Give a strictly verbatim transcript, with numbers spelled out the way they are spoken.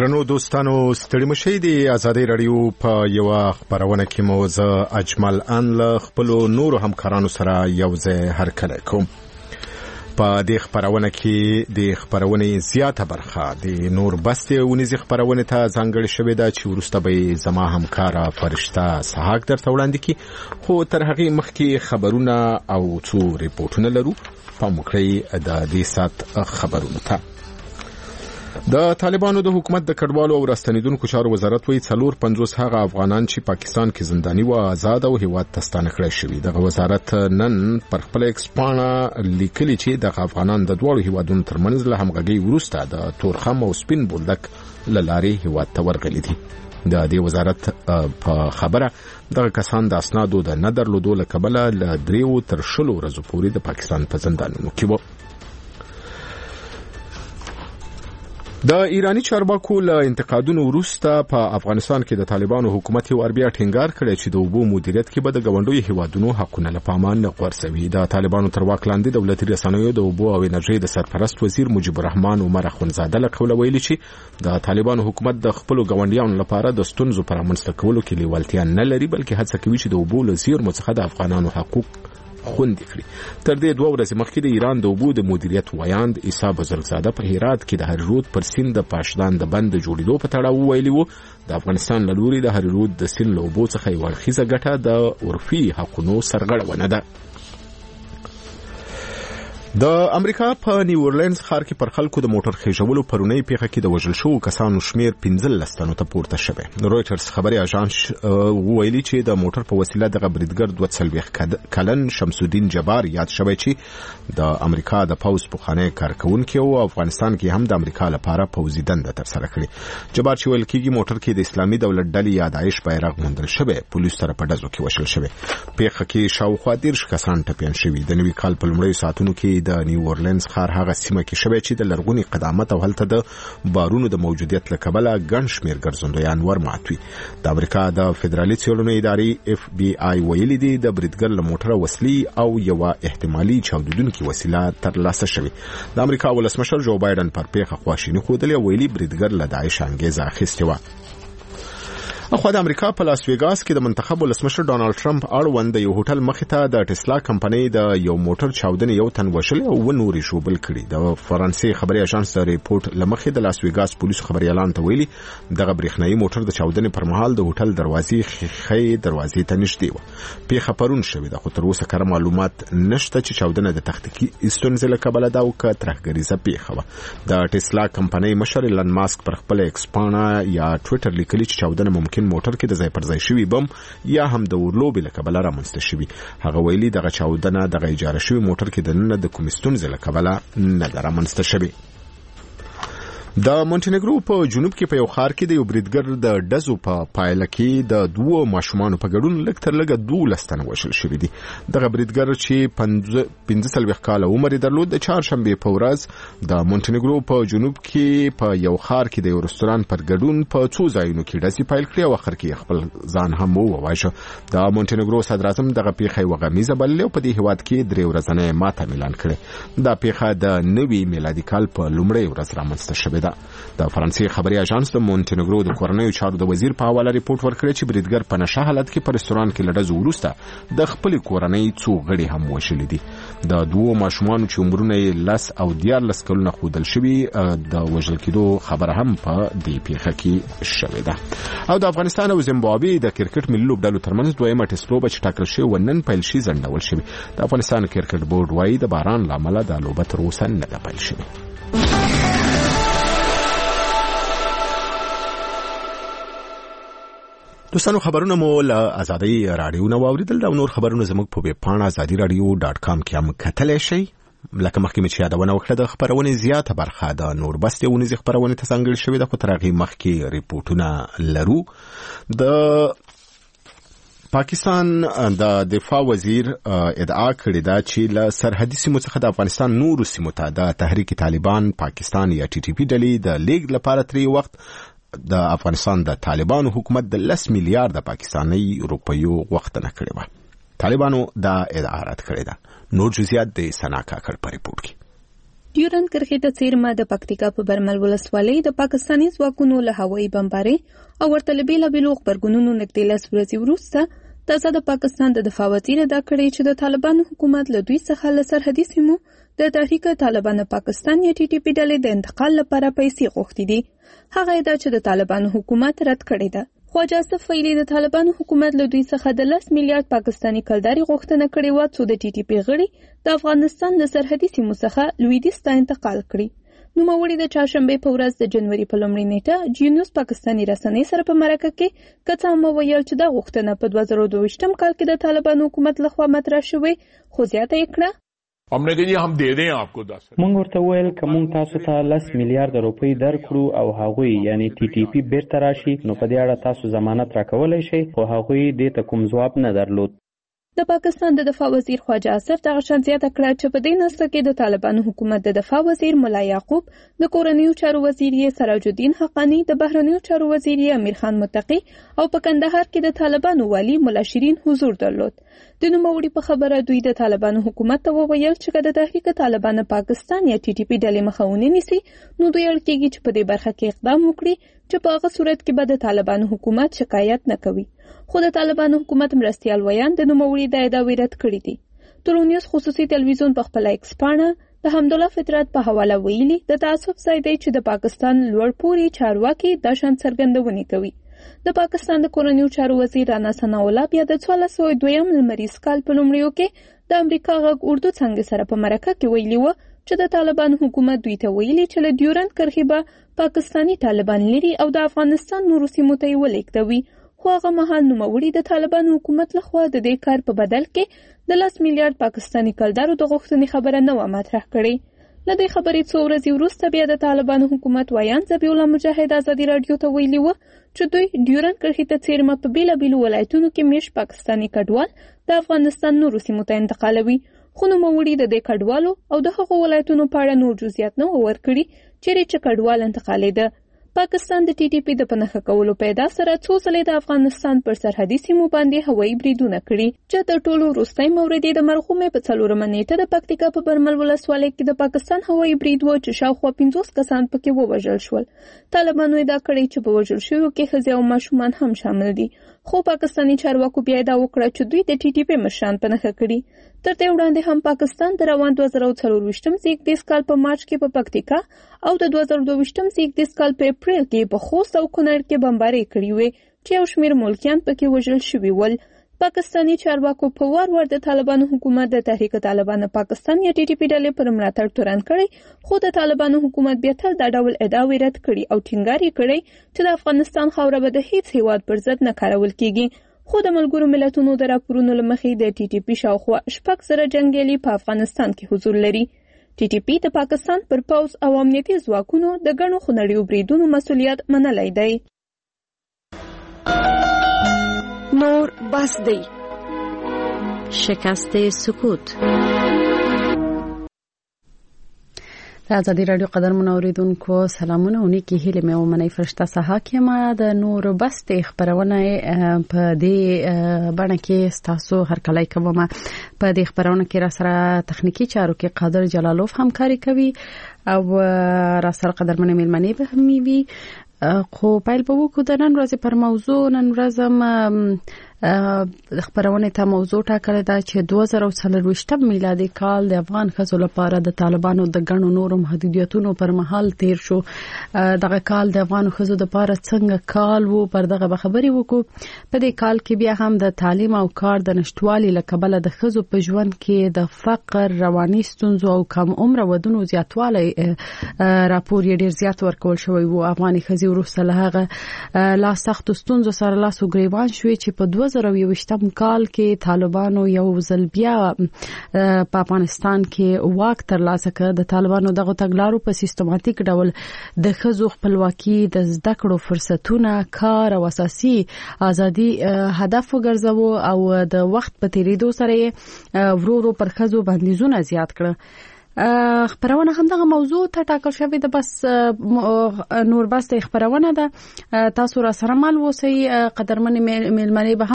درنو دوستانو ستړي مشئ دی آزادۍ رادیو په یو خبرونه کې مو ز اجمل ان له خپل نور همکارانو سره یو ځای هرکله کوم. په دې خبرونه کې د خبرونه زیاته برخه د نور بسته ونیزي خبرونه ته ځانګړې شوې ده چې ورسته به زما همکارا فرشته سحاق درته وړاندې کی، خو تر هغه مخکې خبرونه او څو ریپورتونه لرو. په مخکې د دې سات خبرونه ته د طالبانو د حکومت د کډوالو او راستنیدونکو چارو وزارت وایي څلور پنځوس هغه افغانان چې پاکستان کې زنداني و آزاد او هیواد ته ستانه کړی شوي. دغه وزارت نن پر خپل ایکس پاڼه لیکلي چې دغه افغانان د دواړو هیوادونو ترمنځ له همغږۍ وروسته د تورخم او سپین بولدک له لارې هیواد ته ورغلي دي. د دې وزارت په خبره دغه کسان د اسنادو د نه درلودو له کبله له دریو تر شلو ورځو پورې د پاکستان په زندانونو کې وو. د ایرانی چارواکو له انتقادونو وروسته په افغانستان کې د طالبانو حکومت یو اربیا ټینګار کړی چې د اوبو مدیریت کې به د ګاونډیو هیوادونو حقونه له پامه نه غورځوي. د طالبانو تر واک لاندې دولتي رسنیو د اوبو او انرژۍ د سرپرست وزیر مجيب الرحمن عمر اخوندزاده له قوله ویلي چې د طالبانو حکومت د خپل ګاونډیانو لپاره د ستونزو پر رامنځته کولو کې لیوالتیا نه لري، بلکې هڅه کوي چې د اوبو له زیرمو څخه د افغانانو حقوق خوندي کړي. تر دې دوه ورځې مخکې د ایران د اوبو د مدیریت ویاند عیسی بزرګزاده په هرات کې د هریرود پر سیند د پاشدان د بند جوړېدو په تړاو ویلي وو د افغانستان له لوري د هریرود د سیند له اوبو څخه یوه اړخیزه ګټه د عرفي حقونو سرغړونه ده. د امریکا په نیو اورلینز ښار کې پر خلکو د موټر خېژولو پرونی پیښه کې د وژل شوو کسانو شمیر پنځلس تنو ته پورته شوی. رویټرز خبري اژانس ویلي چې د موټر په وسیله دغه بریدګر دوه څلوېښت کلن شمس الدین جبار یاد شوی چې د امریکا د پوز پخوانی کارکونکي او افغانستان کې هم د امریکا لپاره پوزي دنده ترسره کړې. جبار چې ویل کېږي موټر کې د اسلامي دولت ډلې یا داعش بیرغ موندل شوی، پولیس سره په ډزو کې وشل شوی. پیښه کې شاوخوا دېرش کسان ټپیان شوي. د نوي کال په لومړیو ساعتونو کې د نیو اورلینز ښار هغه سیمه کې شوی چې د لرغوني قدامت او هلته د بارونو د موجودیت له کبله ګڼ شمېر ګرځندویان ورمات وي. د امریکا د فدرالي څېړنو ادارې اف بي آی ویلي دي د بریدګر له موټره وسلې او یوه احتمالي چاودېدونکې وسیله ترلاسه شوې. د امریکا ولسمشر جو بایدن پر پیښه خواشیني ښودلې او ویلي بریدګر له داعش انګېزه اخیستې وه. اخوا د امریکا په لاس ویګاس کې د منتخب ولسمشر ډانلډ ټرمپ اړوند د یو هوټل مخې ته د ټسلا کمپنۍ د یو موټر چاودنې یو تن وژلې او و نورې ژوبل کړي. د فرانسې خبري اژانس د ریپورت له مخې د لاس ویګاس پولیسو خبري اعلان ته ویلي دغه برېښنایي موټر د چاودنې پر مهال د هوټل دروازې ښیښې دروازې ته نږدې وه. پیښه پرون شوې ده، خو تر اوسه کره معلومات نشته چې چاودنه د تخنیکي ستونزې له کبله ده او که ترهګریزه پیښه وه. د ټسلا کمپنۍ مشر ایلن ماسک پر خپل ایکس پاڼه یا ټویټر لیکلي چې چاودنه ممکن موټر کې د ځای پر ځای شوي بم یا هم د اورلوبې له کبله رامنځته شوي. هغه ویلي دغه چاودنه دغه اجاره شوي موټر کې د ننه د کومې ستونزې له کبله نه ده رامنځته شوې. د مونټینګرو په جنوب کې په یو ښار کې د یو بریدګر د ډزو په پایله کې د دوه ماشومانو په ګډون لږ تر لږه دولس تنه وژل شوي دي. دغه بریدګر چې پنځه څلوېښت کاله عمر یې درلود د چهارشنبې په ورځ د مونټینګرو په جنوب کې په یو ښار کې د یو رستوران پر ګډون په څو ځایونو کې ډزې پیل کړې او اخر کې خپل ځان هم وواژه. د مونټینګرو صدراعظم دغه پیښه یوه غمیزه بللې او په دې هیواد کې درې ورځنۍ ماته اعلان کړې. دا پیښه د نوي میلادي کال په لومړۍ ورځ رامنځته شوې. د فرانسې خبري اژانس د مونټینګرو د کورنیو چارو د وزیر په حواله ریپورت ورکړی چې بریدګر په نشه حالت کې په رستوران کې له ډزو وروسته د خپلې کورنۍ څو غړي هم وژلي دي. د دوو ماشومانو چې عمرونه یې لس او دیارلس کلونه ښودل شوي د وژل کېدو خبره هم په دې پیښه کې شوې ده. او د افغانستان او زیمبابوې د کرکټ ملي لوبډلو ترمنځ دویمه ټسټ لوبه چې ټاکل شوې وه نن پیل شي ځنډول شوې. د افغانستان کرکټ بورډ وایي د باران له امله دا لوبه تر اوسه نه ده پیل شوې. دوستانو خبرونه مو له آزادۍ رادیو نه واوریدل او نور خبرونه زموږ په ویب پاڼه ازادي رادیو ډاټ کام کې هم کتلی شئ. لکه مخکې مې چې یادونه وکړه د خبرونې زیاته برخه د نور بستې ونیزې خبرونې ته ځانګړې شوې ده، خو تر هغې مخکې ریپورټونه لرو. د پاکستان د دفاع وزیر ادعا کړې ده چې له سرحدي سیمو څخه د افغانستان نورو سیمو ته د تحریک طالبان پاکستان یا ټي ټي پي ډلې د لیږد لپاره تر یو وخت د افغانستان د طالبانو حکومت د لس میلیارډ پاکستاني روپیو غوښتنه کړې وه. طالبانو دا ادعا رد کړې ده. نور جزئیات د سنا کاکړ په ریپورت کې. ډیورند کرښې ته څیرمه د پکتیکا په برمل ولسوالۍ د پاکستاني ځواکونو له هوایي بمبارۍ او ورته له بېلابېلو غبرګونونو نږدې لس ورځې وروسته تازه د پاکستان د دفاع وزیر ادا کړی چې د طالبانو حکومت له دوی څخه له سرحدي سیمو د تحریک طالبان پاکستان یا ټي ټي پي ډلې د انتقال لپاره پیسې غوښتي دي. هغه ادعا چې د طالبانو حکومت رد کړې ده. خواجه اسف ویلي د طالبانو حکومت له دوی څخه د لس میلیارډ پاکستاني کلداري غوښتنه کړې وه څو د ټي ټي پي غړي د افغانستان له سرحدي سیمو څخه لویدیځ ته انتقال کړي. نوموړي د چهارشنبې په ورځ د جنوري په لومړۍ نیټه جي نیوز پاکستاني رسنۍ سره په مرکه کې که څه هم وویل چې دا غوښتنه په دوه زره دوه ویشتم کال کې د طالبانو حکومت لخوا مطرح شوې، خو زیاته یې کړه مونږ ورته وویل که مونږ تاسو ته لس میلیارډ روپۍ درکړو او هغوی یعنی ټي ټي پي بیرته راشي نو په دې اړه تاسو ضمانت راکولی شئ، خو هغوی دې ته کوم ځواب نه درلود. د پاکستان د دفاع وزیر خواجه اسف دغه شان زیاته کړه چې په دې نسخه کې د طالبانو حکومت د دفاع وزیر ملا یعقوب، د کورنیو چارو وزیر یې سراج الدین حقانی، د بهرنیو چارو وزیر یې امیر خان متقی او په کندهار کې د طالبانو والی ملا شیرین حضور درلود. د نوموړي په خبره دوی د طالبانو حکومت ته وویل چې که د تحریک طالبان پاکستان یا ټي ټي پي ډلې مخه ونه نیسي نو دوی اړ کېږي چې په دې برخه کې اقدام وکړي چې په هغه صورت کې به د طالبانو حکومت شکایت نه کوي. خو د طالبانو حکومت مرستیال ویان د نوموړي د ادعاوې رد کړي دي. تورونیوز خصوصي تلویزیون په خپل ایکس پاڼه د حمدالله فطرت په حواله ویلي د تعصب ځای دی چې د پاکستان لوړ پوړي چارواکي دا شان څرګندونې کوي. د پاکستان د کورنیو چارو وزیر رانا ثناء الله بیا د څوارلس سوه دویم لمریز کال په لومړیو کې د امریکا غږ اردو څانګې سره په مرکه کې ویلي وه چې د طالبانو حکومت دوی ته ویلي چې له ډیورند کرښې به پاکستاني طالبان لري او د افغانستان نورو سیمو ته یې ولېږدوي، خو هغه مهال نوموړي د طالبانو حکومت لخوا د دې کار په بدل کې د لس میلیارډ پاکستاني کلدارو د غوښتنې خبره نه وه مطرح کړې. له دې خبرې څو ورځې وروسته بیا د طالبانو حکومت ویان ذبیح الله مجاهد ازادي راډیو ته ویلي وه چې دوی ډیورند کرښې ته څیرمه په بېلابېلو ولایتونو کې میشت پاکستاني کډوال د افغانستان نورو سیمو ته انتقالوي، خو نوموړي د دې کډوالو او د هغو ولایتونو په اړه نور جزئیات نه وه ورکړي چیرې چې کډوال انتقالېده. پاکستان د ټي ټي پي د په نښه کولو په ادعا سره څو ځلې د افغانستان پر سرحدي سیمو باندې هوایي بریدونه کړي چې تر ټولو وروستی مورد یې د مرغومې په څلورمه نیټه د پکتیکا په برمل ولسوالۍ کې د پاکستان هوایي برید و چې شاوخوا پنځوس کسان پکې ووژل شول. طالبانو ادعا کړې چې په وژل شویو کې ښځې او ماشومان هم شامل دي، خو پاکستاني چارواکو بیا ادعا وکړه چې دوی د ټي ټي پي مشران په نښه کړي. تر دې وړاندې هم پاکستان د روان دوه زره څلرویشتم زیږدیز کال په مارچ کې په پکتیکا او د دوه زره دوه ویشتم زیږدیز کال په اپریل کې په خوست او کونړ کې بمبارۍ کړې وې چې یو شمېر ملکیان پکې وژل شوي ول. پاکستاني چارواکو په وار وار د طالبانو حکومت د تحریک طالبان پاکستان یا ټي ټي پي ډلې پر ملاتړ تورن کړی، خو د طالبانو حکومت بیا تل دا ډول ادعاوې رد کړي او ټینګار یې کړی چې د افغانستان خاوره به د هیڅ هیواد پر ضد نه کارول کیږي. خو د ملګرو ملتونو د راپورونو له مخې د ټي ټي پي شاوخوا شپږ زره جنګیالي په افغانستان کې حضور لري. ټي ټي پي د پاکستان پر پوځ او امنیتي ځواکونو د ګڼو خونړیو بریدونو مسؤلیت منلی دی. نور بس دی. شکست سکوت. د ازادي راډیو قدرمن اوریدونکو سلامونه، اونې کې هیله مې ومنئ فرشته سها کې ما د نور بس د خبرونه په دې باندې کې تاسو هر کله کومه په دې خبرونه کې را سره تخنیکی چارو کې قادر جلالوف همکاري کوي او را سره قدرمن میلمنې به هم وي. خو پیل به وکړو د نن ورځې پر موضوع. نن ورځ هم خبرونه ته موضوع ټاکل ده چې دوه زره څلرویشتم میلادي کال د افغان ښځو لپاره د طالبانو د ګڼو نورو محدودیتونو پر مهال تیر شو. دغه کال د افغان ښځو لپاره څنګه کال وو، پر دغه به خبرې وکړو. په دې کال کې بیا هم د تعلیم او کار د نشټوالي له کبله د ښځو په ژوند کې د فقر، رواني ستونزو او کم عمره ودونو زیاتوالی راپور یې ډیر زیات ورکول شوی وو. افغاني ښځې وروسته له هغه لا سختو ستونزو سره لاس و ګریوان شوې چې په دوه زره یوویشتم کال کې طالبانو یو ځل بیا په افغانستان کې واک ترلاسه کړ. د طالبانو دغه تګلارو په سیستماتیک ډول د ښځو خپلواکي، د زده کړو فرصتونه، کار او اساسي ازادي هدف وګرځاوه او د وخت په تیریدو سره ورو ورو پر ښځو بندیزونه زیات کړ. خبرونه هم دغه موضوع ته ټاکل شوې ده. بس نور بس خبرونه ده، تاسو را سره مل اوسئ. قدرمن میلمنې به